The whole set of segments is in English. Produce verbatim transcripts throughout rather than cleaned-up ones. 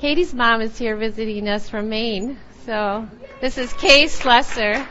Katie's mom is here visiting us from Maine. So this is Kay Slesser.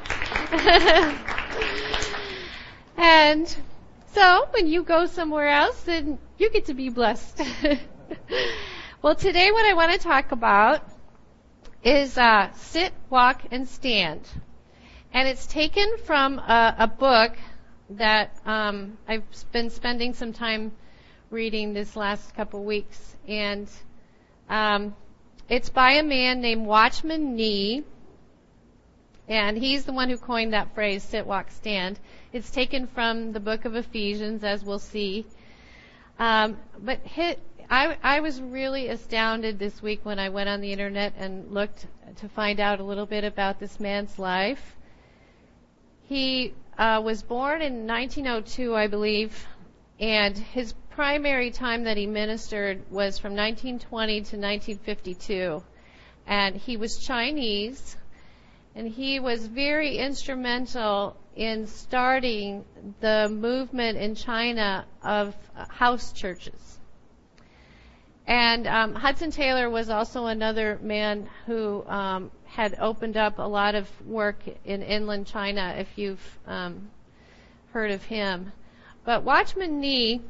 And so when you go somewhere else, then you get to be blessed. Well, today what I want to talk about is uh, sit, walk, and stand. And it's taken from a, a book that um, I've been spending some time reading this last couple weeks. And um, it's by a man named Watchman Nee. And he's the one who coined that phrase, sit, walk, stand. It's taken from the book of Ephesians, as we'll see. Um, but hit, I, I was really astounded this week when I went on the internet and looked to find out a little bit about this man's life. He uh, was born in nineteen oh two, I believe, and his primary time that he ministered was from nineteen twenty to nineteen fifty-two. And he was Chinese, and he was very instrumental in starting the movement in China of house churches. And um, Hudson Taylor was also another man who um, had opened up a lot of work in inland China, if you've um, heard of him. But Watchman Nee,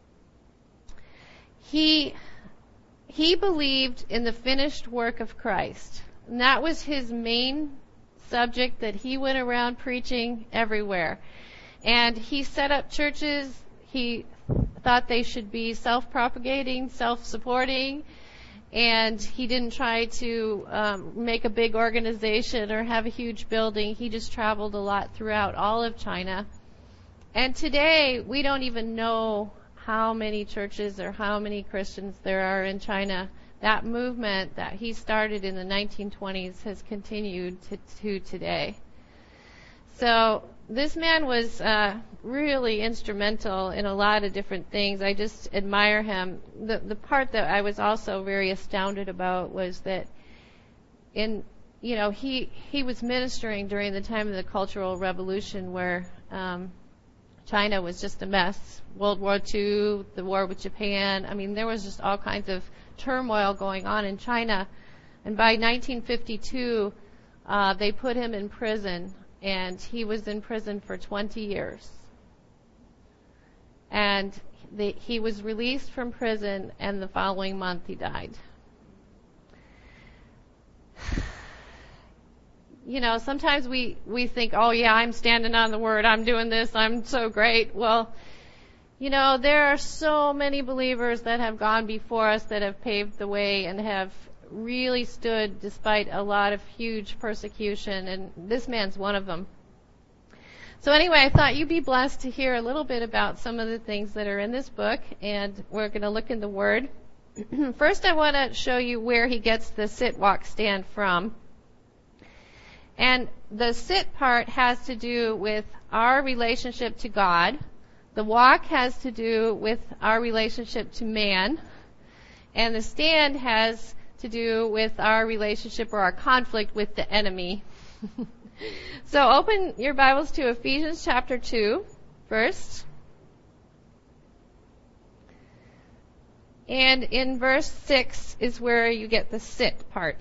he he believed in the finished work of Christ. And that was his main subject that he went around preaching everywhere. And he set up churches. He thought they should be self-propagating, self-supporting, and he didn't try to um, make a big organization or have a huge building. He just traveled a lot throughout all of China. And today, we don't even know how many churches or how many Christians there are in China. That movement that he started in the nineteen twenties has continued to, to today. So this man was uh, really instrumental in a lot of different things. I just admire him. The, the part that I was also very astounded about was that in, you know, he, he was ministering during the time of the Cultural Revolution where um, China was just a mess. World War Two, the war with Japan. I mean, there was just all kinds of turmoil going on in China. And by nineteen fifty-two, uh, they put him in prison, and he was in prison for twenty years. And the, he was released from prison, and the following month he died. You know, sometimes we, we think, oh yeah, I'm standing on the word, I'm doing this, I'm so great. Well, you know, there are so many believers that have gone before us that have paved the way and have really stood despite a lot of huge persecution, and this man's one of them. So anyway, I thought you'd be blessed to hear a little bit about some of the things that are in this book, and we're going to look in the Word. First, I want to show you where he gets the sit, walk, stand from. And the sit part has to do with our relationship to God. The walk has to do with our relationship to man. And the stand has to do with our relationship or our conflict with the enemy. So open your Bibles to Ephesians chapter two first. And in verse six is where you get the sit part.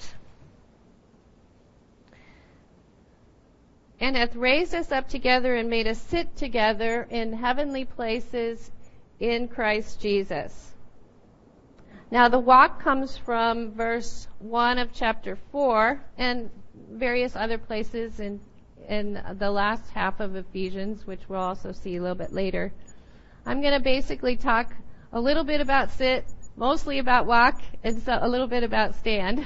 And hath raised us up together and made us sit together in heavenly places in Christ Jesus. Now the walk comes from verse one of chapter four and various other places in, in the last half of Ephesians, which we'll also see a little bit later. I'm going to basically talk a little bit about sit, mostly about walk, and so a little bit about stand.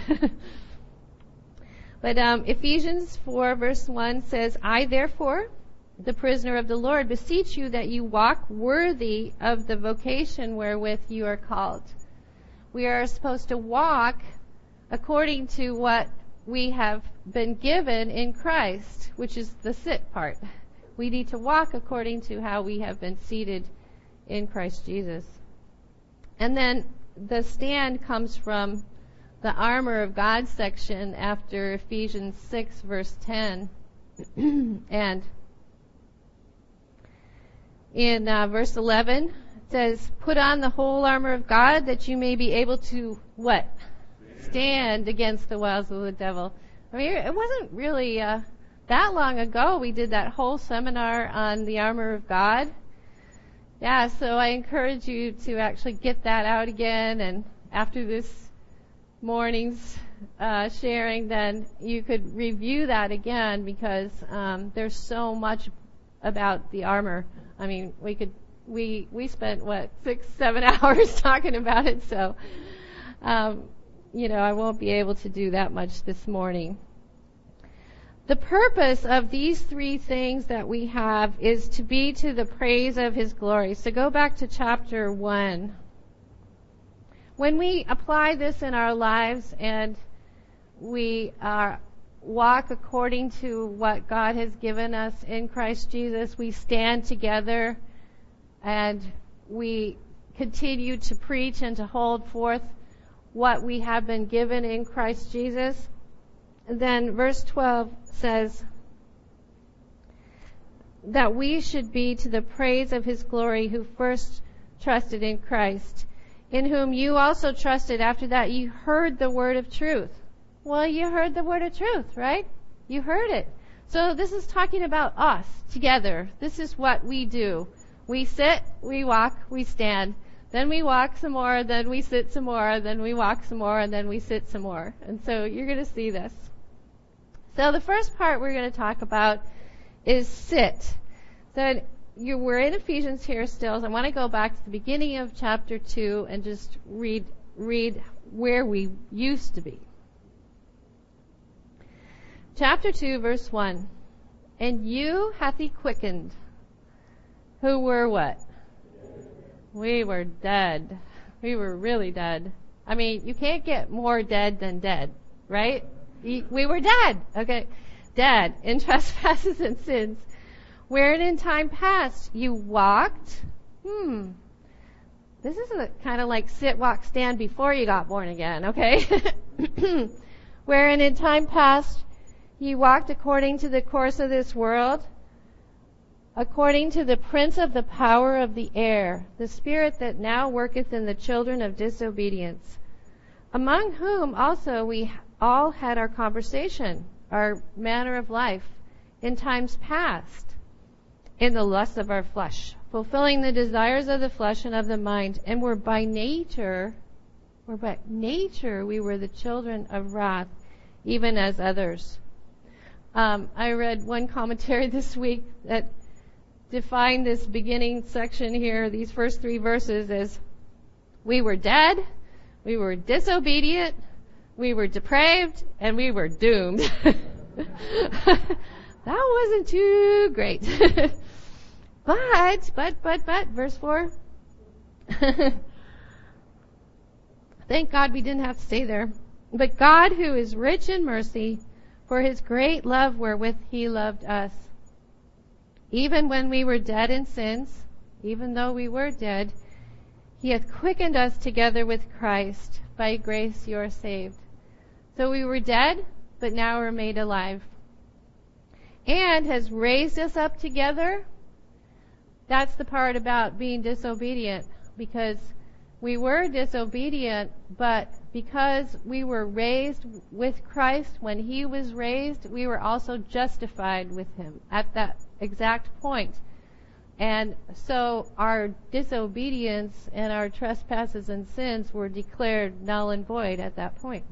But um, Ephesians four verse one says, I therefore, the prisoner of the Lord, beseech you that you walk worthy of the vocation wherewith you are called. We are supposed to walk according to what we have been given in Christ, which is the sit part. We need to walk according to how we have been seated in Christ Jesus. And then the stand comes from the armor of God section after Ephesians six verse ten. And in uh, verse eleven, it says, put on the whole armor of God that you may be able to, what? stand against the wiles of the devil. I mean, it wasn't really uh, that long ago we did that whole seminar on the armor of God. Yeah, so I encourage you to actually get that out again, and after this morning's uh, sharing, then you could review that again, because um, there's so much about the armor. I mean, we could we we spent what six seven hours talking about it, so um, you know I won't be able to do that much this morning. The purpose of these three things that we have is to be to the praise of His glory. So go back to chapter one. When we apply this in our lives and we uh, walk according to what God has given us in Christ Jesus, we stand together and we continue to preach and to hold forth what we have been given in Christ Jesus. And then verse twelve says that we should be to the praise of His glory, who first trusted in Christ, in whom you also trusted after that you heard the word of truth. Well, you heard the word of truth, right? You heard it. So this is talking about us together. This is what we do. We sit, we walk, we stand. Then we walk some more, then we sit some more, then we walk some more, and then we sit some more. And so you're going to see this. So the first part we're going to talk about is sit. So you, we're in Ephesians here still. So I want to go back to the beginning of chapter two and just read read where we used to be. Chapter two, verse one. And you hath He quickened, who were what? We were dead. We were really dead. I mean, you can't get more dead than dead, right? We were dead. Okay. Dead in trespasses and sins, wherein in time past you walked. Hmm. This is kind of like sit, walk, stand before you got born again, okay? Wherein in time past you walked according to the course of this world, according to the prince of the power of the air, the spirit that now worketh in the children of disobedience, among whom also we all had our conversation, our manner of life, in times past, in the lusts of our flesh, fulfilling the desires of the flesh and of the mind, and were by nature, were by nature, we were the children of wrath, even as others. Um, I read one commentary this week that defined this beginning section here, these first three verses, as we were dead, we were disobedient, we were depraved, and we were doomed. That wasn't too great. but, but, but, but, verse four. Thank God we didn't have to stay there. But God, who is rich in mercy, for His great love wherewith He loved us, even when we were dead in sins, even though we were dead, He hath quickened us together with Christ. By grace you are saved. So we were dead, but now we're made alive. And has raised us up together. That's the part about being disobedient, because we were disobedient, but because we were raised with Christ, when He was raised, we were also justified with Him at that exact point. And so our disobedience and our trespasses and sins were declared null and void at that point.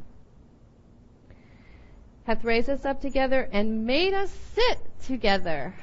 Hath raised us up together and made us sit together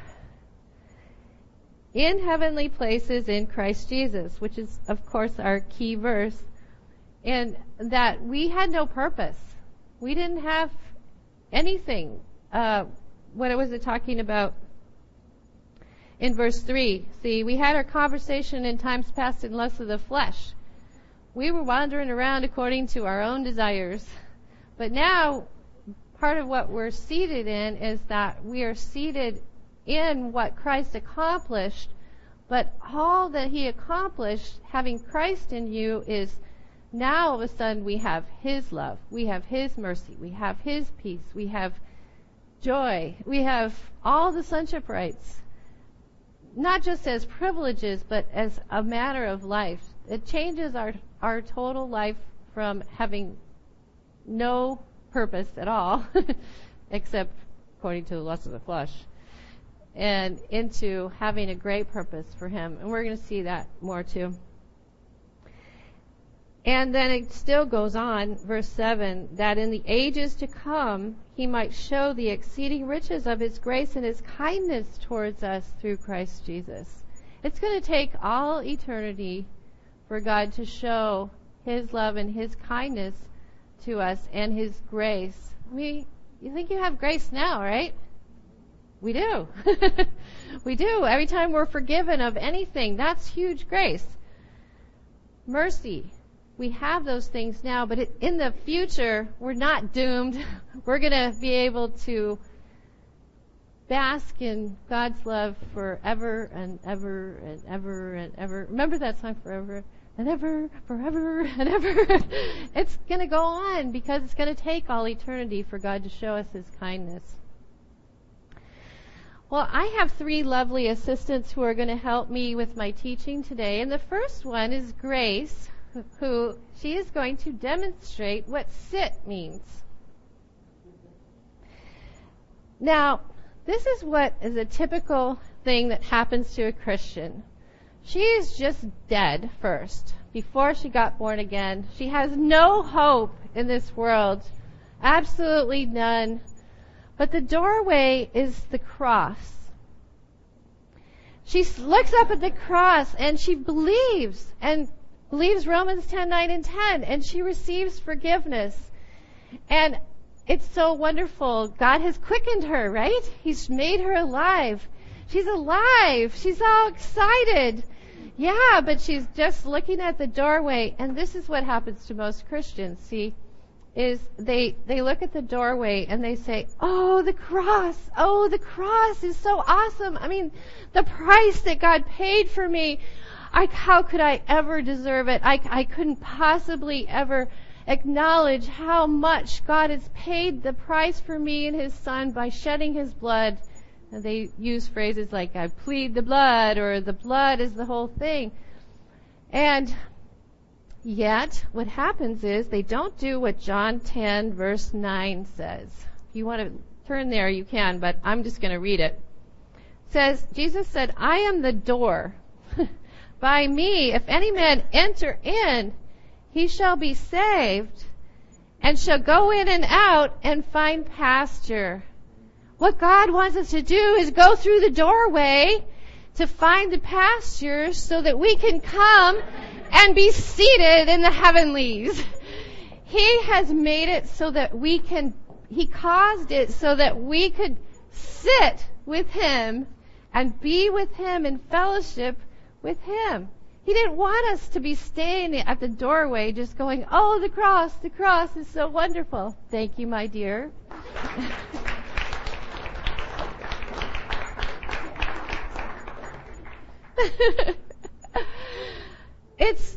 in heavenly places in Christ Jesus, which is, of course, our key verse. And that we had no purpose. We didn't have anything. Uh, what was it talking about in verse three? See, we had our conversation in times past in lusts of the flesh. We were wandering around according to our own desires. But now, part of what we're seated in is that we are seated in what Christ accomplished, but all that He accomplished, having Christ in you, is now all of a sudden we have His love, we have His mercy, we have His peace, we have joy, we have all the sonship rights, not just as privileges, but as a matter of life. It changes our, our total life from having no purpose at all, except according to the lust of the flesh, and into having a great purpose for him. And we're going to see that more too. And then it still goes on, verse seven, that in the ages to come he might show the exceeding riches of his grace and his kindness towards us through Christ Jesus. It's going to take all eternity for God to show his love and his kindness to us and his grace. I mean, you think you have grace now, right? We do. We do. Every time we're forgiven of anything, that's huge grace. Mercy. We have those things now, but it, in the future, we're not doomed. We're going to be able to bask in God's love forever and ever and ever and ever. Remember that song, Forever and Ever, Forever and Ever? It's going to go on because it's going to take all eternity for God to show us his kindness. Well, I have three lovely assistants who are going to help me with my teaching today. And the first one is Grace, who she is going to demonstrate what sit means. Now, this is what is a typical thing that happens to a Christian. She is just dead first, before she got born again. She has no hope in this world, absolutely none. But the doorway is the cross. She looks up at the cross and she believes, and believes Romans ten, nine, and ten, and she receives forgiveness. And it's so wonderful. God has quickened her, right? He's made her alive. She's alive. She's all excited. Yeah, but she's just looking at the doorway, and this is what happens to most Christians, see, is they, they look at the doorway and they say, oh, the cross. Oh, the cross is so awesome. I mean, the price that God paid for me. I, how could I ever deserve it? I, I couldn't possibly ever acknowledge how much God has paid the price for me and his son by shedding his blood. And they use phrases like, I plead the blood, or the blood is the whole thing. And yet, what happens is they don't do what John ten verse nine says. If you want to turn there, you can, but I'm just going to read it. It says, Jesus said, I am the door. By me, if any man enter in, he shall be saved, and shall go in and out and find pasture. What God wants us to do is go through the doorway to find the pasture so that we can come and be seated in the heavenlies. He has made it so that we can, he caused it so that we could sit with him and be with him in fellowship with him. He didn't want us to be standing at the doorway just going, oh, the cross, the cross is so wonderful. Thank you, my dear. It's,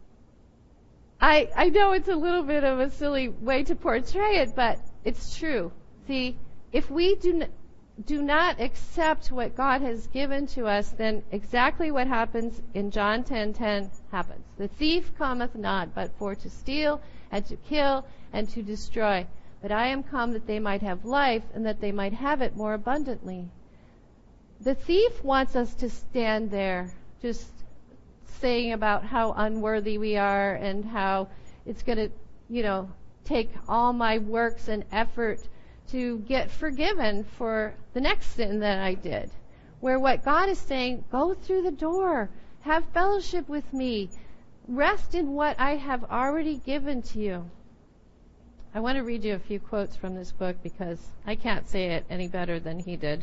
I, I know it's a little bit of a silly way to portray it, but it's true. See, if we do n- do not accept what God has given to us, then exactly what happens in John ten ten happens. The thief cometh not, but for to steal and to kill and to destroy. But I am come that they might have life, and that they might have it more abundantly. The thief wants us to stand there, just saying about how unworthy we are and how it's going to, you know, take all my works and effort to get forgiven for the next sin that I did. Where what God is saying, go through the door, have fellowship with me, rest in what I have already given to you. I want to read you a few quotes from this book because I can't say it any better than he did.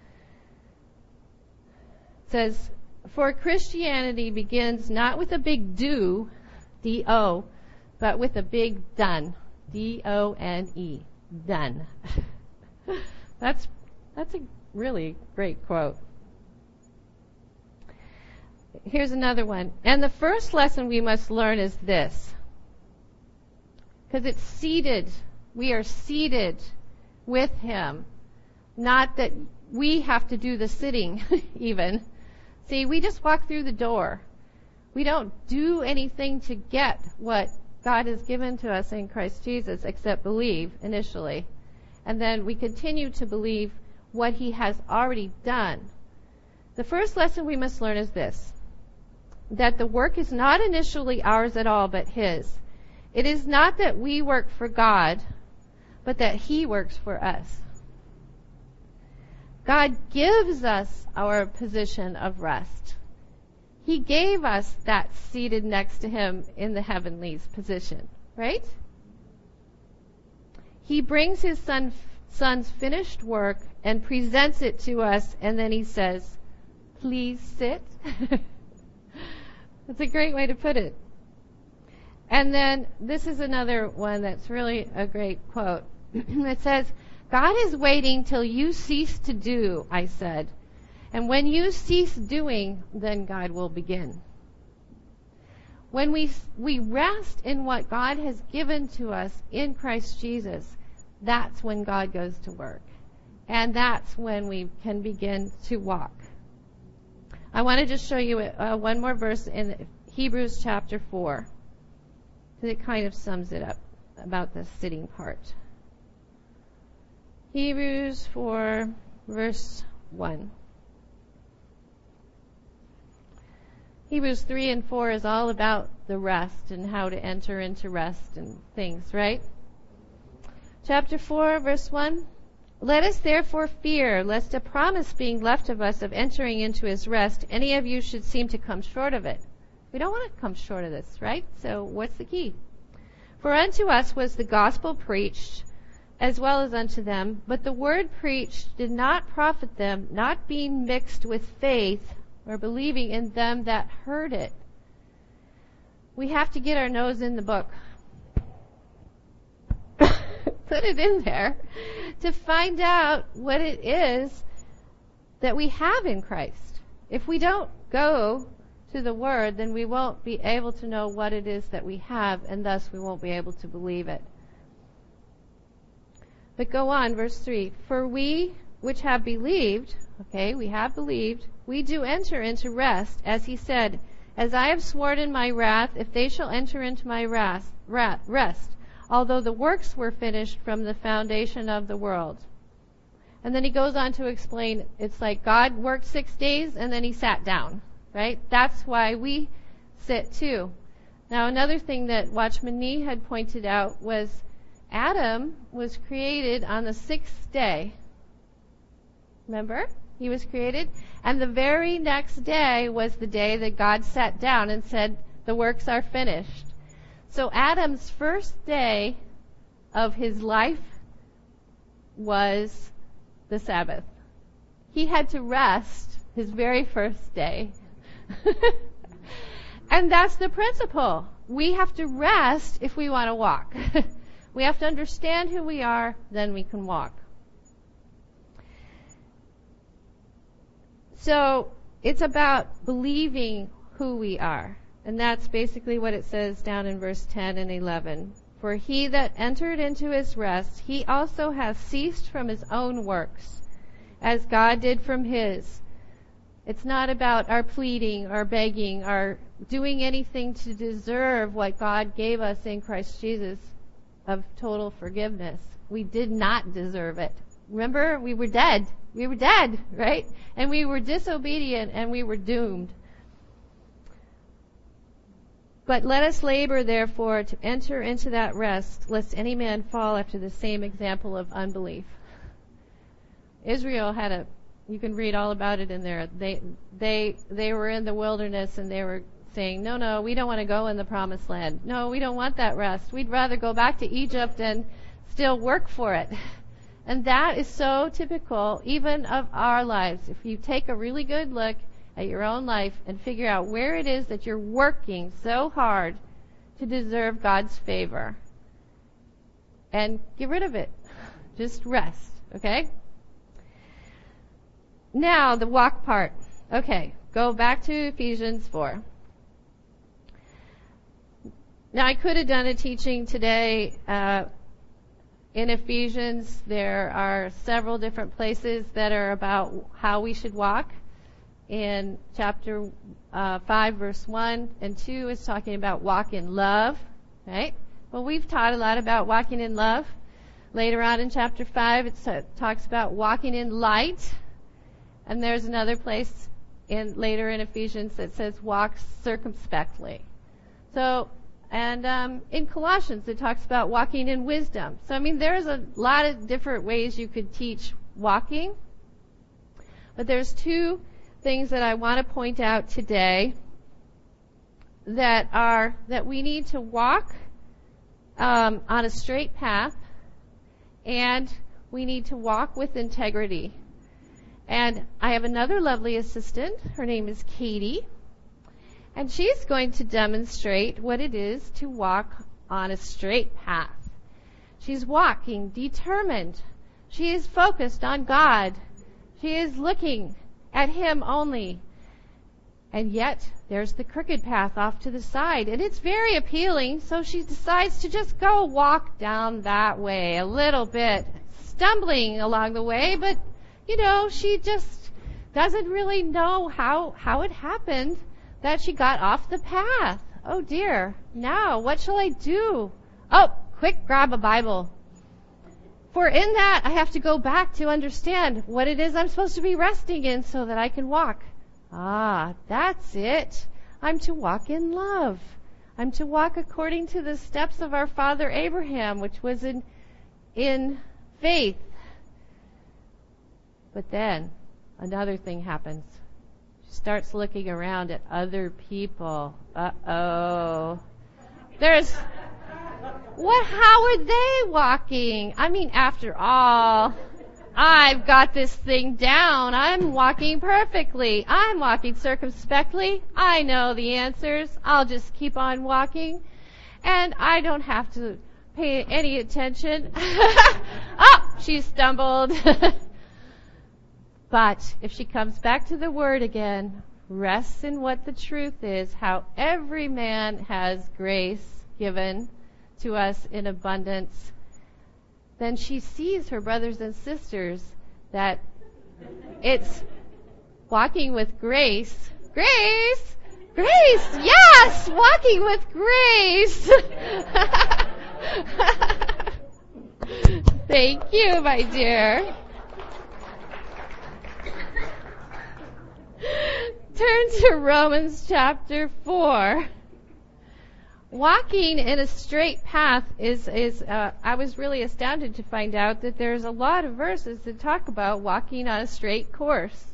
It says, for Christianity begins not with a big do, D O, but with a big done, D O N E, done. That's that's a really great quote. Here's another one. And the first lesson we must learn is this. Because it's seated. We are seated with him. Not that we have to do the sitting, even. See, we just walk through the door. We don't do anything to get what God has given to us in Christ Jesus except believe initially. And then we continue to believe what he has already done. The first lesson we must learn is this, that the work is not initially ours at all, but his. It is not that we work for God, but that he works for us. God gives us our position of rest. He gave us that seated next to him in the heavenlies position, right? He brings his son, son's finished work and presents it to us, and then he says, please sit. That's a great way to put it. And then this is another one that's really a great quote. It says, God is waiting till you cease to do, I said. And when you cease doing, then God will begin. When we we rest in what God has given to us in Christ Jesus, that's when God goes to work. And that's when we can begin to walk. I want to just show you uh, one more verse in Hebrews chapter four. Because it kind of sums it up about the sitting part. Hebrews four, verse one. Hebrews three and four is all about the rest and how to enter into rest and things, right? Chapter four, verse one. Let us therefore fear, lest a promise being left of us of entering into his rest, any of you should seem to come short of it. We don't want to come short of this, right? So what's the key? For unto us was the gospel preached, as well as unto them, but the word preached did not profit them, not being mixed with faith or believing in them that heard it. We have to get our nose in the book. Put it in there to find out what it is that we have in Christ. If we don't go to the Word, then we won't be able to know what it is that we have, and thus we won't be able to believe it. But go on, verse three. For we which have believed, okay, we have believed, we do enter into rest, as he said, as I have sworn in my wrath, if they shall enter into my wrath, wrath, rest, although the works were finished from the foundation of the world. And then he goes on to explain, it's like God worked six days and then he sat down, right? That's why we sit too. Now another thing that Watchman Nee had pointed out was Adam was created on the sixth day. Remember? He was created. And the very next day was the day that God sat down and said, the works are finished. So Adam's first day of his life was the Sabbath. He had to rest his very first day. And that's the principle. We have to rest if we want to walk. We have to understand who we are, then we can walk. So it's about believing who we are. And that's basically what it says down in verse ten and eleven. For he that entered into his rest, he also hath ceased from his own works, as God did from his. It's not about our pleading, our begging, our doing anything to deserve what God gave us in Christ Jesus of total forgiveness. We did not deserve it. Remember, we were dead. We were dead, right? And we were disobedient and we were doomed. But let us labor, therefore, to enter into that rest, lest any man fall after the same example of unbelief. Israel had a, you can read all about it in there. They, they, they were in the wilderness and they were saying, no, no, we don't want to go in the promised land. No, we don't want that rest. We'd rather go back to Egypt and still work for it. And that is so typical even of our lives. If you take a really good look at your own life and figure out where it is that you're working so hard to deserve God's favor, and get rid of it. Just rest, okay? Now, the walk part. Okay, go back to Ephesians four. Now, I could have done a teaching today uh, in Ephesians. There are several different places that are about how we should walk. In chapter uh, five, verse one and two is talking about walk in love. right? Well, we've taught a lot about walking in love. Later on in chapter five, it talks about walking in light. And there's another place in later in Ephesians that says walk circumspectly. So, and um, in Colossians, it talks about walking in wisdom. So, I mean, there's a lot of different ways you could teach walking. But there's two things that I want to point out today that are that we need to walk um, on a straight path, and we need to walk with integrity. And I have another lovely assistant. Her name is Katie. And she's going to demonstrate what it is to walk on a straight path. She's walking determined. She is focused on God. She is looking at Him only. And yet, there's the crooked path off to the side. And it's very appealing, so she decides to just go walk down that way a little bit, stumbling along the way, but, you know, she just doesn't really know how, how it happened that she got off the path. Oh dear. Now, what shall I do? Oh, quick, grab a Bible. For in that, I have to go back to understand what it is I'm supposed to be resting in so that I can walk. Ah, that's it. I'm to walk in love. I'm to walk according to the steps of our father Abraham, which was in, in faith. But then, another thing happens. She starts looking around at other people. Uh-oh. There's, what, how are they walking? I mean, after all, I've got this thing down. I'm walking perfectly. I'm walking circumspectly. I know the answers. I'll just keep on walking. And I don't have to pay any attention. Oh, she stumbled. But if she comes back to the Word again, rests in what the truth is, how every man has grace given to us in abundance, then she sees her brothers and sisters that it's walking with grace. Grace! Grace! Yes! Walking with grace! Thank you, my dear. Turn to Romans chapter four. Walking in a straight path is, is uh, I was really astounded to find out that there's a lot of verses that talk about walking on a straight course.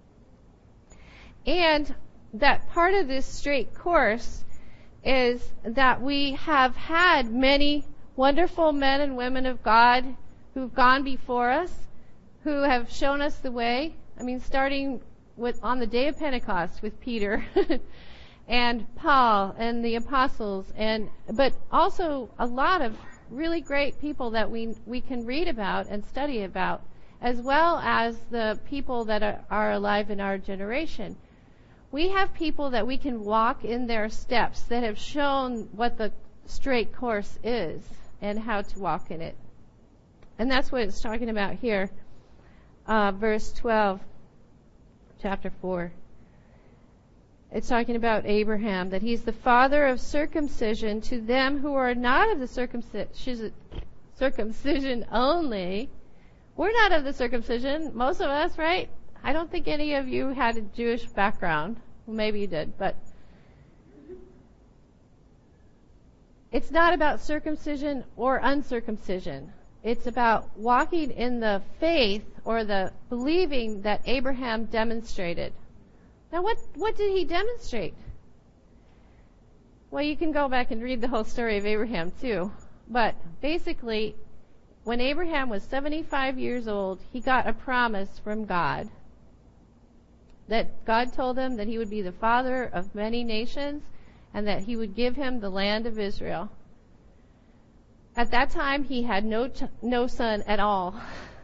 And that part of this straight course is that we have had many wonderful men and women of God who've gone before us, who have shown us the way. I mean, starting with on the day of Pentecost with Peter and Paul and the apostles, and but also a lot of really great people that we we can read about and study about, as well as the people that are, are alive in our generation. We have people that we can walk in their steps that have shown what the straight course is and how to walk in it. And that's what it's talking about here, uh, verse twelve. Chapter four. It's talking about Abraham, that he's the father of circumcision to them who are not of the circumcision, circumcision only. We're not of the circumcision, most of us, right? I don't think any of you had a Jewish background. Well, maybe you did, but it's not about circumcision or uncircumcision. It's about walking in the faith or the believing that Abraham demonstrated. Now, what, what did he demonstrate? Well, you can go back and read the whole story of Abraham, too. But basically, when Abraham was seventy-five years old, he got a promise from God. That God told him that he would be the father of many nations and that he would give him the land of Israel. At that time, he had no ch- no son at all.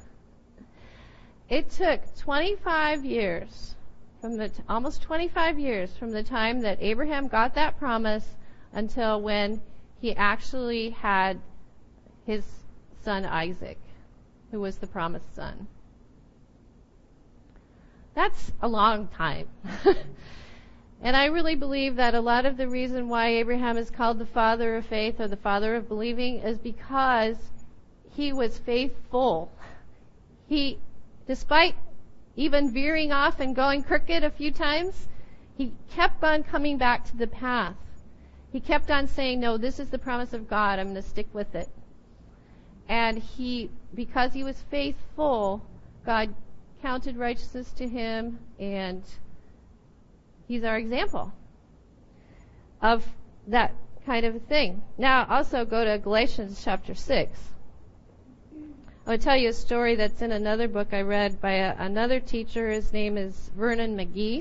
It took twenty-five years, from the t- almost twenty-five years from the time that Abraham got that promise until when he actually had his son Isaac, who was the promised son. That's a long time. And I really believe that a lot of the reason why Abraham is called the father of faith or the father of believing is because he was faithful. He, despite even veering off and going crooked a few times, he kept on coming back to the path. He kept on saying, no, this is the promise of God. I'm going to stick with it. And he, because he was faithful, God counted righteousness to him, and he's our example of that kind of a thing. Now, also go to Galatians chapter six. I'm going to tell you a story that's in another book I read by a, another teacher. His name is Vernon McGee.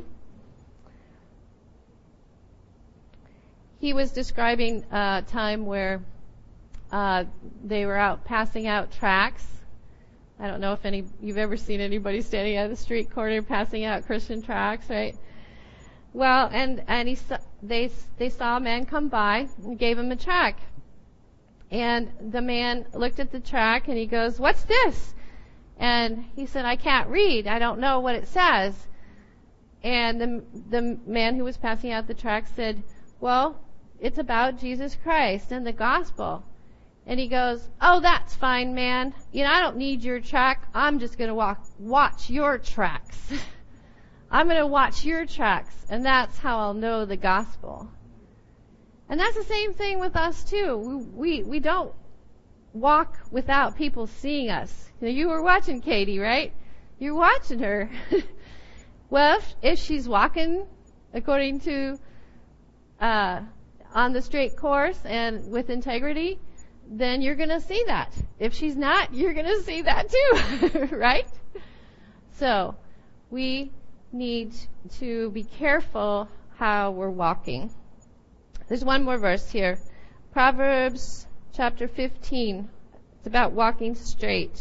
He was describing a time where uh, they were out passing out tracts. I don't know if any you've ever seen anybody standing at the street corner passing out Christian tracts, right? Well, and and he saw, they they saw a man come by and gave him a tract. And the man looked at the tract and he goes, "What's this?" And he said, "I can't read. I don't know what it says." And the the man who was passing out the tract said, "Well, it's about Jesus Christ and the gospel." And he goes, "Oh, that's fine, man. You know, I don't need your tract. I'm just going to walk watch your tracts." I'm going to watch your tracts, and that's how I'll know the gospel. And that's the same thing with us, too. We we, we don't walk without people seeing us. You know, you were watching Katie, right? You're watching her. Well, if, if she's walking according to, uh, on the straight course and with integrity, then you're going to see that. If she's not, you're going to see that too, right? So, we need to be careful how we're walking. There's one more verse here. Proverbs chapter fifteen. It's about walking straight.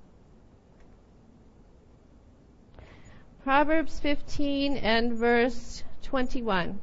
Proverbs fifteen and verse twenty-one.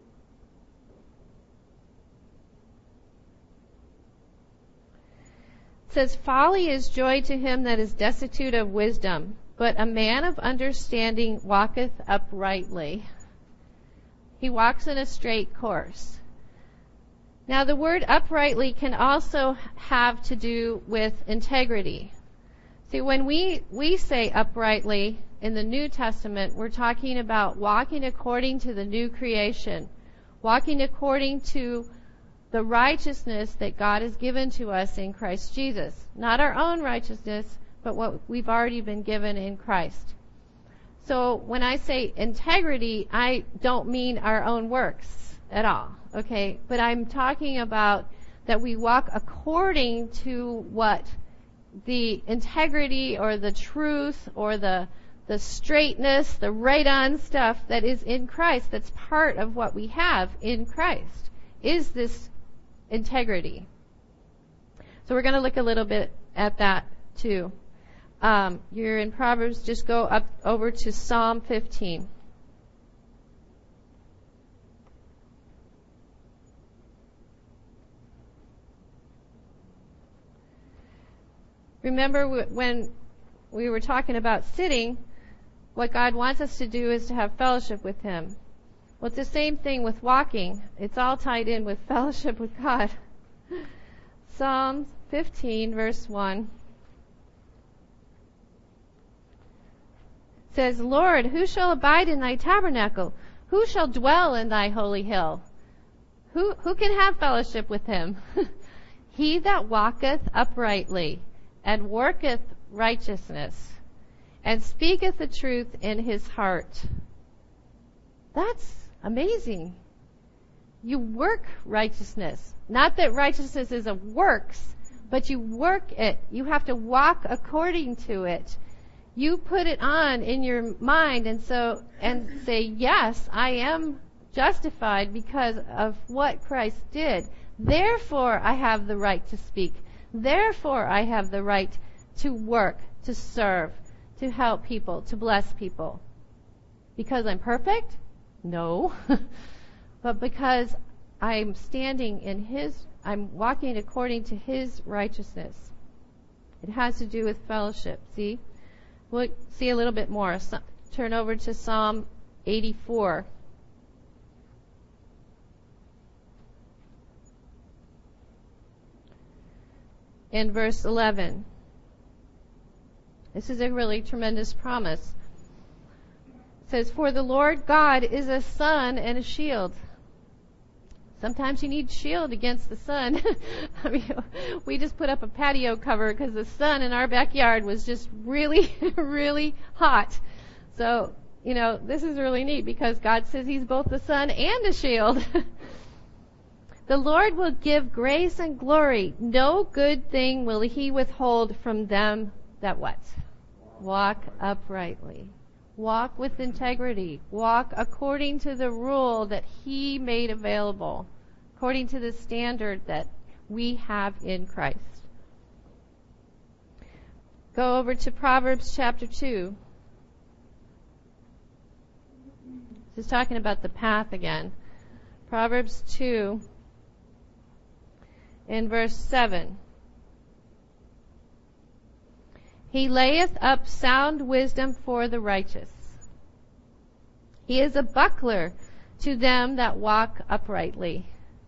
It says, "Folly is joy to him that is destitute of wisdom, but a man of understanding walketh uprightly." He walks in a straight course. Now, the word uprightly can also have to do with integrity. See, when we, we say uprightly in the New Testament, we're talking about walking according to the new creation, walking according to the righteousness that God has given to us in Christ Jesus. Not our own righteousness, but what we've already been given in Christ. So when I say integrity, I don't mean our own works at all, okay? But I'm talking about that we walk according to what the integrity or the truth or the the straightness, the right-on stuff that is in Christ, that's part of what we have in Christ, is this integrity. So we're going to look a little bit at that too. Um, you're in Proverbs, just go up over to Psalm fifteen. Remember when we were talking about sitting, what God wants us to do is to have fellowship with Him. Well, it's the same thing with walking. It's all tied in with fellowship with God. Psalm fifteen, verse one. Says, "Lord, who shall abide in thy tabernacle? Who shall dwell in thy holy hill?" Who, who can have fellowship with him? "He that walketh uprightly, and worketh righteousness, and speaketh the truth in his heart." That's amazing. You work righteousness. Not that righteousness is a works, but you work it. You have to walk according to it. You put it on in your mind and so and say, yes, I am justified because of what Christ did. Therefore, I have the right to speak. Therefore, I have the right to work, to serve, to help people, to bless people. Because I'm perfect? No. But because I'm standing in His, I'm walking according to His righteousness. It has to do with fellowship. See? We'll see a little bit more. So, turn over to Psalm eighty-four. in verse eleven. This is a really tremendous promise. It says, "For the Lord God is a sun and a shield." Sometimes you need shield against the sun. I mean, we just put up a patio cover because the sun in our backyard was just really, really hot. So, you know, this is really neat because God says He's both the sun and a shield. "The Lord will give grace and glory. No good thing will He withhold from them that what? Walk uprightly. Walk with integrity. Walk according to the rule that He made available, according to the standard that we have in Christ." Go over to Proverbs chapter two. This is talking about the path again. Proverbs two, in verse seven. "He layeth up sound wisdom for the righteous. He is a buckler to them that walk uprightly.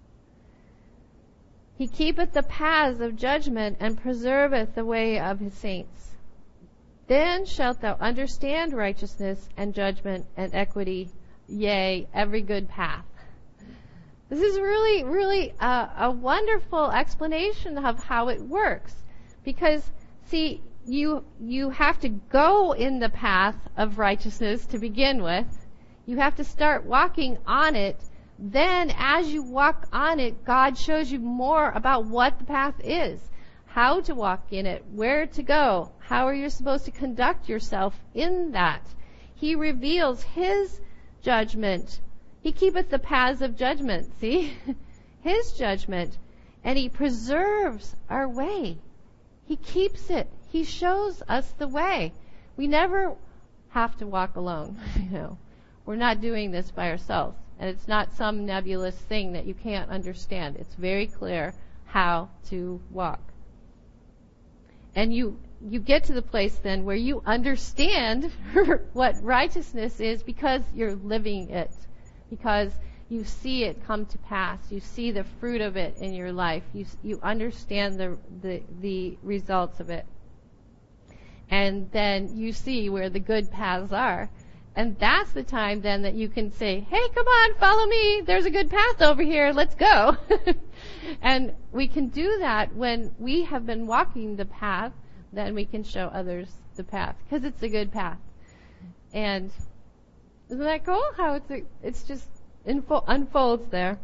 He keepeth the paths of judgment, and preserveth the way of His saints. Then shalt thou understand righteousness and judgment and equity, yea, every good path." This is really, really a, a wonderful explanation of how it works. Because, see, you you have to go in the path of righteousness to begin with. You have to start walking on it. Then, as you walk on it, God shows you more about what the path is, how to walk in it, where to go, how are you supposed to conduct yourself in that. He reveals His judgment. He keepeth the paths of judgment, see? His judgment. And He preserves our way. He keeps it. He shows us the way. We never have to walk alone. You know, we're not doing this by ourselves. And it's not some nebulous thing that you can't understand. It's very clear how to walk. And you you get to the place then where you understand what righteousness is because you're living it. Because you see it come to pass. You see the fruit of it in your life. You you understand the the, the results of it. And then you see where the good paths are. And that's the time then that you can say, "Hey, come on, follow me. There's a good path over here. Let's go." And we can do that when we have been walking the path. Then we can show others the path because it's a good path. And isn't that cool? How it's a, it's just info, unfolds there.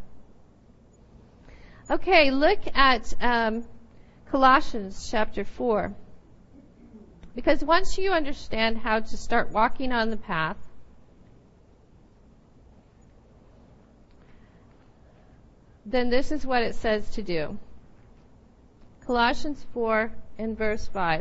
Okay, look at um, Colossians chapter four. Because once you understand how to start walking on the path, then this is what it says to do. Colossians four and verse five.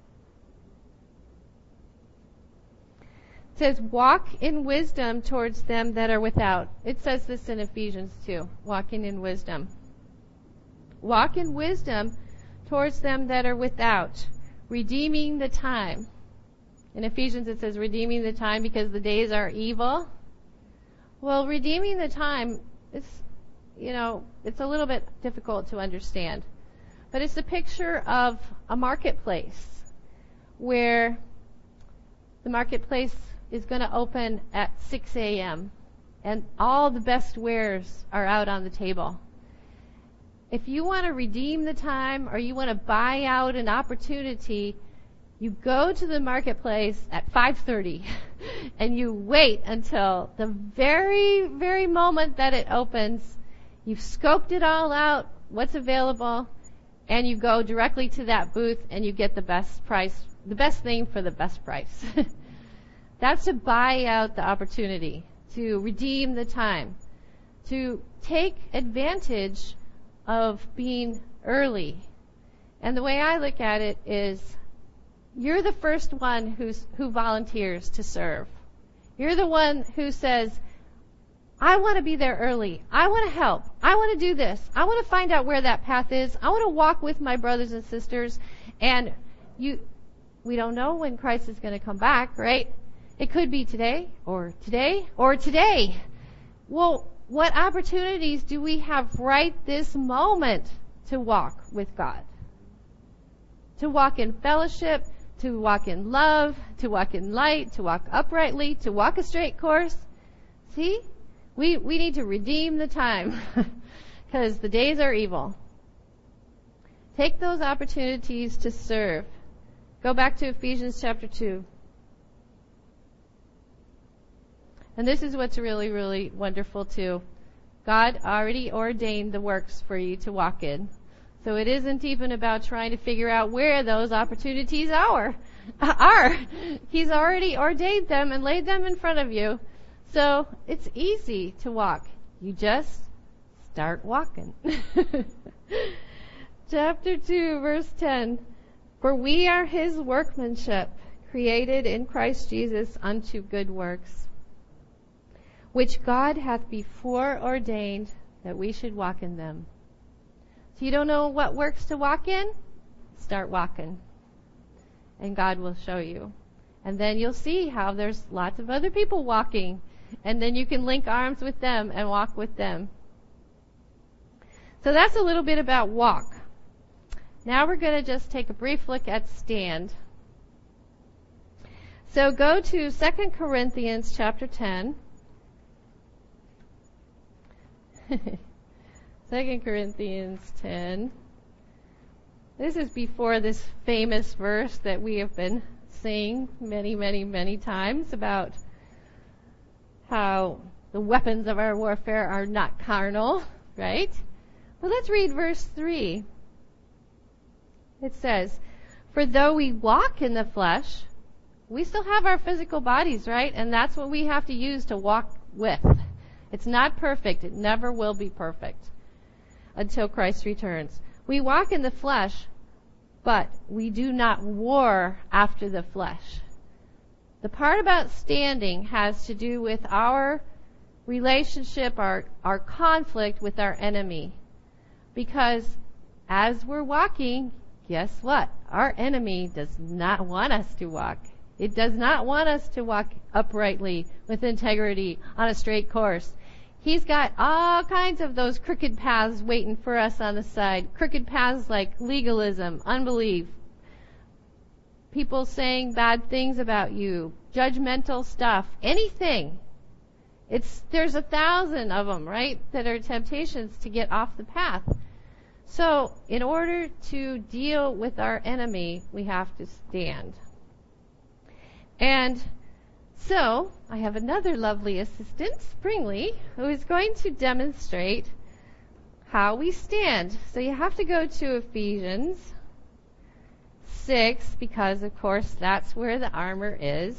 It says, "Walk in wisdom towards them that are without." It says this in Ephesians two, walking in wisdom. "Walk in wisdom towards them that are without, redeeming the time." In Ephesians it says redeeming the time because the days are evil. Well, redeeming the time, it's, you know, it's a little bit difficult to understand. But it's a picture of a marketplace where the marketplace is going to open at six a.m. and all the best wares are out on the table. If you want to redeem the time or you want to buy out an opportunity, you go to the marketplace at five thirty and you wait until the very, very moment that it opens. You've scoped it all out, what's available, and you go directly to that booth and you get the best price, the best thing for the best price. That's to buy out the opportunity, to redeem the time, to take advantage of being early. And the way I look at it is, you're the first one who's, who volunteers to serve. You're the one who says, I want to be there early. I want to help. I want to do this. I want to find out where that path is. I want to walk with my brothers and sisters. And you, we don't know when Christ is going to come back, right? It could be today, or today, or today. Well, what opportunities do we have right this moment to walk with God? to walk in fellowship, to walk in love, to walk in light, to walk uprightly, to walk a straight course. See? We, we need to redeem the time because the days are evil. Take those opportunities to serve. Go back to Ephesians chapter two. And this is what's really, really wonderful too. God already ordained the works for you to walk in. So it isn't even about trying to figure out where those opportunities are. are. He's already ordained them and laid them in front of you. So it's easy to walk. You just start walking. Chapter two, verse ten. For we are his workmanship, created in Christ Jesus unto good works, which God hath before ordained that we should walk in them. So you don't know what works to walk in? Start walking. And God will show you. And then you'll see how there's lots of other people walking. And then you can link arms with them and walk with them. So that's a little bit about walk. Now we're going to just take a brief look at stand. So go to Second Corinthians chapter ten. Second Corinthians ten. This is before this famous verse that we have been saying many, many, many times about how the weapons of our warfare are not carnal, right? Well, let's read verse three. It says, for though we walk in the flesh, we still have our physical bodies, right? And that's what we have to use to walk with. It's not perfect. It never will be perfect until Christ returns. We walk in the flesh, but we do not war after the flesh. The part about standing has to do with our relationship, our, our conflict with our enemy. Because as we're walking, guess what? Our enemy does not want us to walk. It does not want us to walk uprightly with integrity on a straight course. He's got all kinds of those crooked paths waiting for us on the side. Crooked paths like legalism, unbelief, people saying bad things about you, judgmental stuff, anything. It's there's a thousand of them, right, that are temptations to get off the path. So, in order to deal with our enemy, we have to stand. And so, I have another lovely assistant, Springley, who is going to demonstrate how we stand. So you have to go to Ephesians six, because of course that's where the armor is.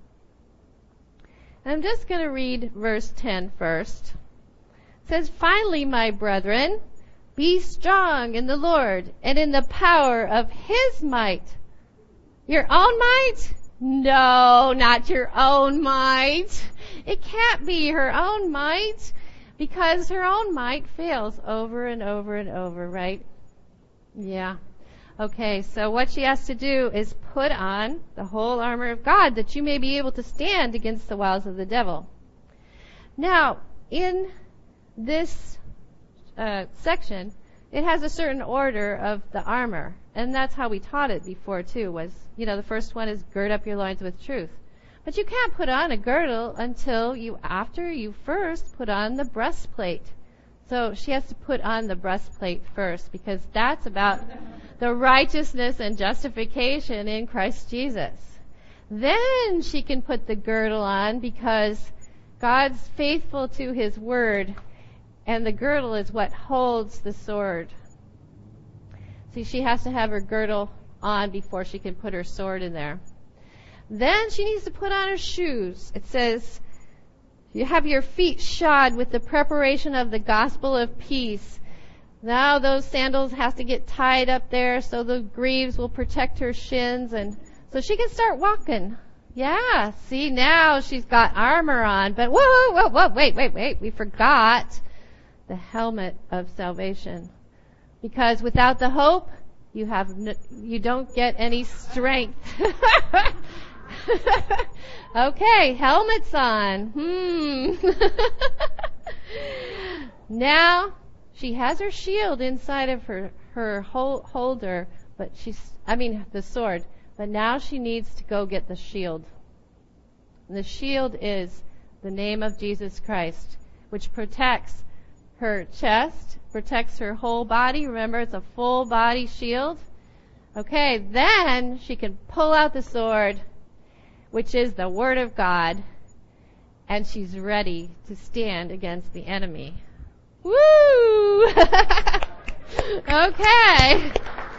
And I'm just going to read verse ten first. It says, finally, my brethren, be strong in the Lord and in the power of his might. Your own might? No, not your own might. It can't be her own might, because her own might fails over and over and over, right? Yeah. Okay, so what she has to do is put on the whole armor of God that you may be able to stand against the wiles of the devil. Now, in this uh, section, it has a certain order of the armor. And that's how we taught it before, too, was, you know, the first one is gird up your loins with truth. But you can't put on a girdle until you, after you first put on the breastplate. So she has to put on the breastplate first, because that's about the righteousness and justification in Christ Jesus. Then she can put the girdle on, because God's faithful to his word, and the girdle is what holds the sword. See, she has to have her girdle on before she can put her sword in there. Then she needs to put on her shoes. It says, you have your feet shod with the preparation of the gospel of peace. Now those sandals have to get tied up there so the greaves will protect her shins, and so she can start walking. Yeah, see, now she's got armor on. But whoa, whoa, whoa, whoa, wait, wait, wait. We forgot the helmet of salvation. Because without the hope, you have no, you don't get any strength. Okay, helmets on. Hmm. Now she has her shield inside of her her holder, but she's, I mean, the sword. But now she needs to go get the shield. And the shield is the name of Jesus Christ, which protects her chest, protects her whole body. Remember, it's a full body shield. Okay, then she can pull out the sword, which is the Word of God, and she's ready to stand against the enemy. Woo! Okay.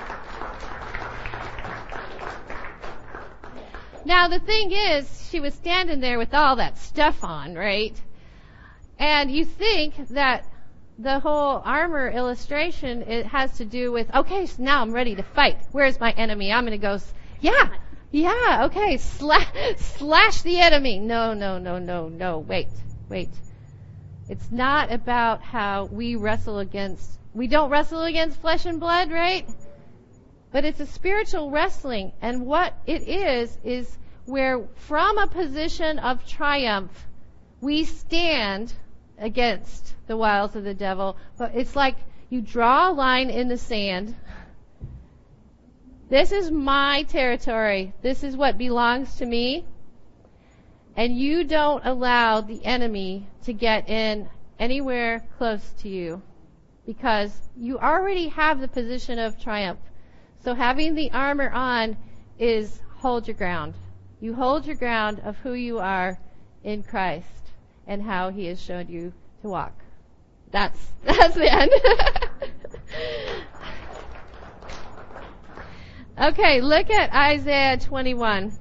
Now the thing is, she was standing there with all that stuff on, right? And you think that the whole armor illustration, it has to do with, okay, so now I'm ready to fight. Where's my enemy? I'm going to go, yeah, yeah, okay, slash, slash the enemy. No, no, no, no, no, wait, wait. It's not about how we wrestle against, we don't wrestle against flesh and blood, right? But it's a spiritual wrestling, and what it is, is where from a position of triumph, we stand against the wiles of the devil. But it's like you draw a line in the sand. This is my territory. This is what belongs to me. And you don't allow the enemy to get in anywhere close to you, because you already have the position of triumph. So having the armor on is hold your ground. You hold your ground of who you are in Christ and how He has showed you to walk. That's that's the end. Okay, look at Isaiah twenty-one.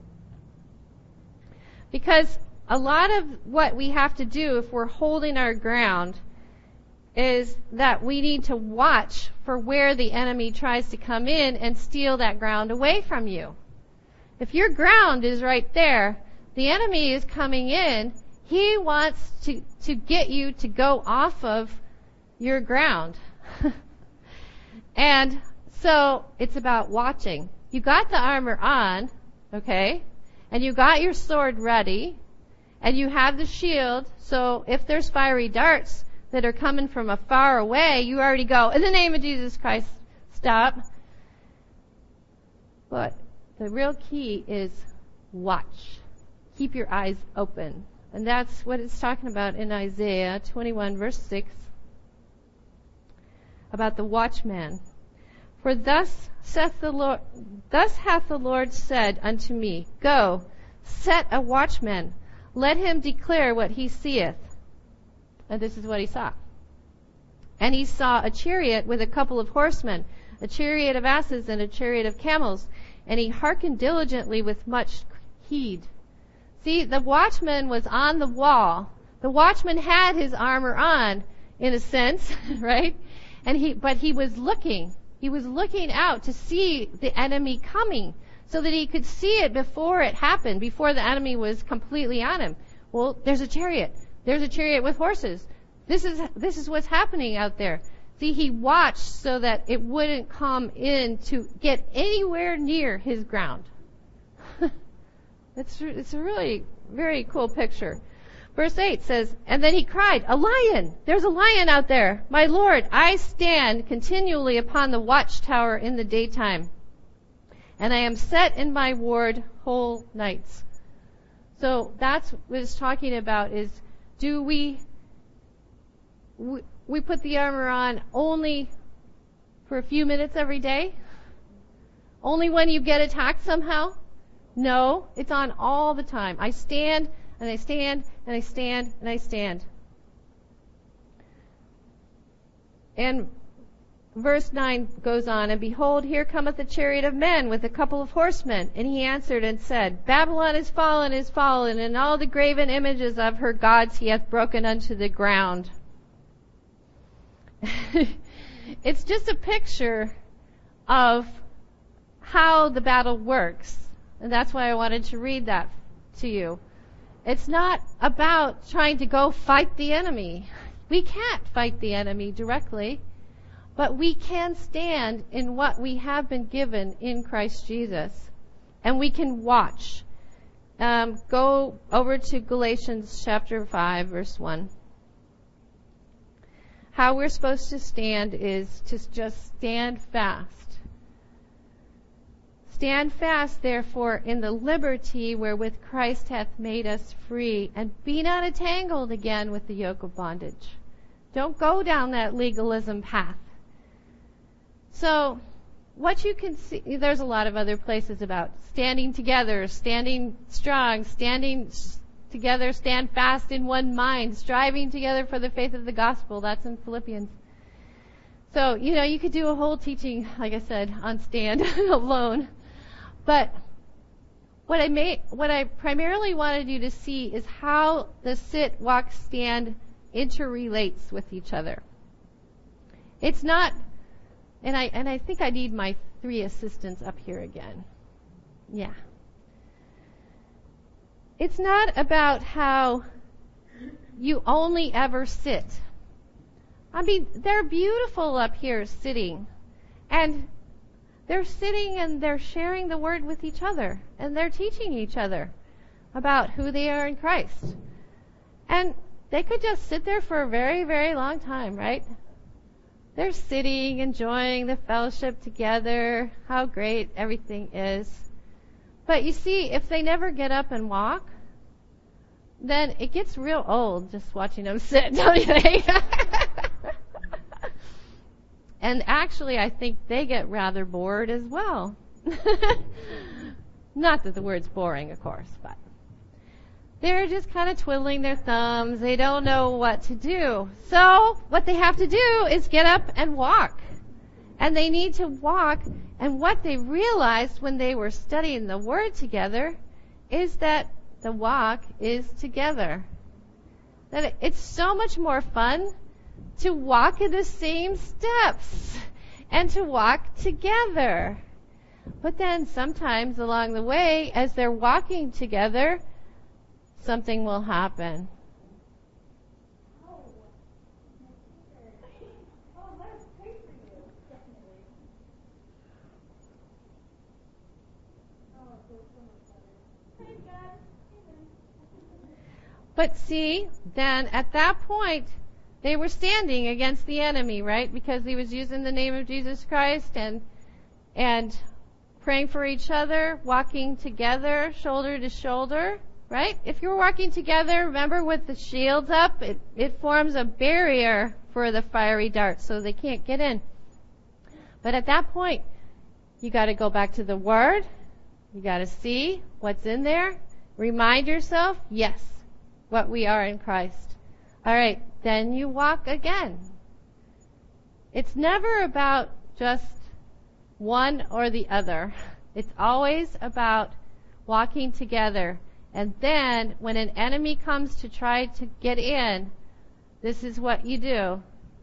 Because a lot of what we have to do if we're holding our ground is that we need to watch for where the enemy tries to come in and steal that ground away from you. If your ground is right there, the enemy is coming in. He wants to, to get you to go off of your ground. And so it's about watching. You got the armor on, okay? And you got your sword ready. And you have the shield. So if there's fiery darts that are coming from a far away, you already go, in the name of Jesus Christ, stop. But the real key is watch. Keep your eyes open. And that's what it's talking about in Isaiah twenty-one, verse six, about the watchman. For thus saith the Lord, thus hath the Lord said unto me, Go, set a watchman, let him declare what he seeth. And this is what he saw. And he saw a chariot with a couple of horsemen, a chariot of asses and a chariot of camels. And he hearkened diligently with much heed. See, the watchman was on the wall. The watchman had his armor on, in a sense, right? And he, but he was looking. He was looking out to see the enemy coming, so that he could see it before it happened, before the enemy was completely on him. Well, there's a chariot. There's a chariot with horses. This is this is what's happening out there. See, he watched so that it wouldn't come in to get anywhere near his ground. It's it's a really very cool picture. Verse eight says, And then he cried, A lion! There's a lion out there! My Lord, I stand continually upon the watchtower in the daytime, and I am set in my ward whole nights. So that's what it's talking about, is do we, we, we put the armor on only for a few minutes every day? Only when you get attacked somehow? No, it's on all the time. I stand, and I stand, and I stand, and I stand. And verse nine goes on, And behold, here cometh a chariot of men with a couple of horsemen. And he answered and said, Babylon is fallen, is fallen, and all the graven images of her gods he hath broken unto the ground. It's just a picture of how the battle works. And that's why I wanted to read that to you. It's not about trying to go fight the enemy. We can't fight the enemy directly, but we can stand in what we have been given in Christ Jesus. And we can watch. Um, go over to Galatians chapter five, verse one. How we're supposed to stand is to just stand fast. Stand fast, therefore, in the liberty wherewith Christ hath made us free, and be not entangled again with the yoke of bondage. Don't go down that legalism path. So, what you can see, there's a lot of other places about standing together, standing strong, standing together, stand fast in one mind, striving together for the faith of the gospel. That's in Philippians. So, you know, you could do a whole teaching, like I said, on stand alone. But what I may, what I primarily wanted you to see is how the sit, walk, stand interrelates with each other. It's not, and I and I think I need my three assistants up here again. Yeah. It's not about how you only ever sit. I mean, they're beautiful up here sitting. And they're sitting and they're sharing the word with each other. And they're teaching each other about who they are in Christ. And they could just sit there for a very, very long time, right? They're sitting, enjoying the fellowship together, how great everything is. But you see, if they never get up and walk, then it gets real old just watching them sit, don't you think? And actually, I think they get rather bored as well. Not that the word's boring, of course, but they're just kind of twiddling their thumbs. They don't know what to do. So what they have to do is get up and walk. And they need to walk. And what they realized when they were studying the Word together is that the walk is together. That it's so much more fun to walk in the same steps and to walk together. But then sometimes along the way, as they're walking together, something will happen. But see, then at that point, they were standing against the enemy, right? Because he was using the name of Jesus Christ and and praying for each other, walking together, shoulder to shoulder, right? If you're walking together, remember with the shields up, it, it forms a barrier for the fiery darts so they can't get in. But at that point, you got to go back to the Word. You got to see what's in there. Remind yourself, yes, what we are in Christ. All right, then you walk again. It's never about just one or the other. It's always about walking together. And then when an enemy comes to try to get in, this is what you do.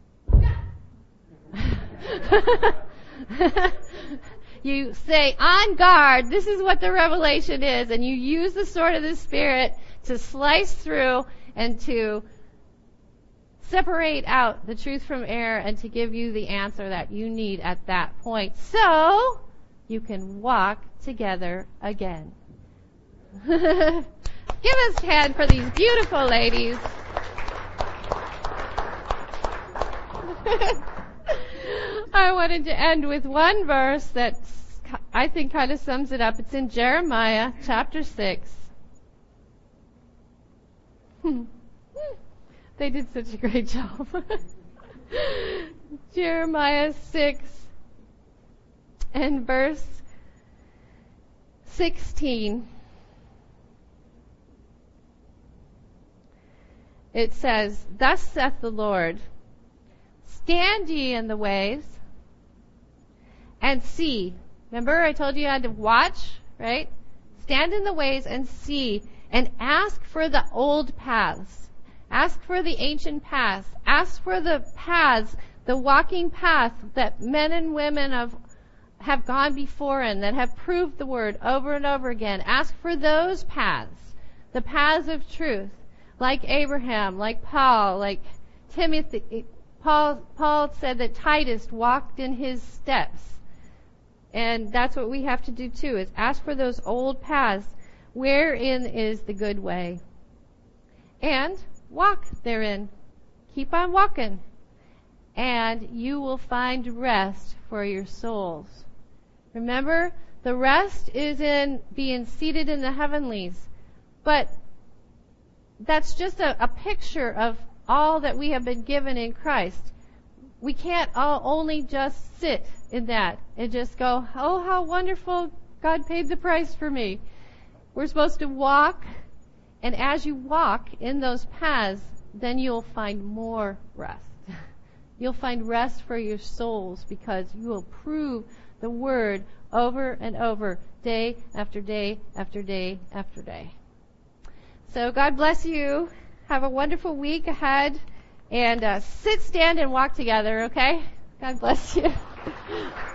You say, on guard, this is what the revelation is, and you use the sword of the Spirit to slice through and to separate out the truth from error and to give you the answer that you need at that point. So, you can walk together again. Give us a hand for these beautiful ladies. I wanted to end with one verse that I think kind of sums it up. It's in Jeremiah chapter six. They did such a great job. Jeremiah six and verse sixteen. It says, thus saith the Lord, stand ye in the ways and see. Remember I told you you had to watch, right? Stand in the ways and see and ask for the old paths. Ask for the ancient paths. Ask for the paths, the walking path that men and women of have gone before in, that have proved the word over and over again. Ask for those paths, the paths of truth, like Abraham, like Paul, like Timothy. Paul, Paul said that Titus walked in his steps. And that's what we have to do too, is ask for those old paths. Wherein is the good way? And walk therein. Keep on walking. And you will find rest for your souls. Remember, The rest is in being seated in the heavenlies. But that's just a, a picture of all that we have been given in Christ. We can't all only just sit in that and just go, oh, how wonderful, God paid the price for me. We're supposed to walk, and as you walk in those paths, then you'll find more rest. You'll find rest for your souls because you will prove the Word over and over, day after day after day after day. So God bless you. Have a wonderful week ahead. And uh, sit, stand, and walk together, okay? God bless you.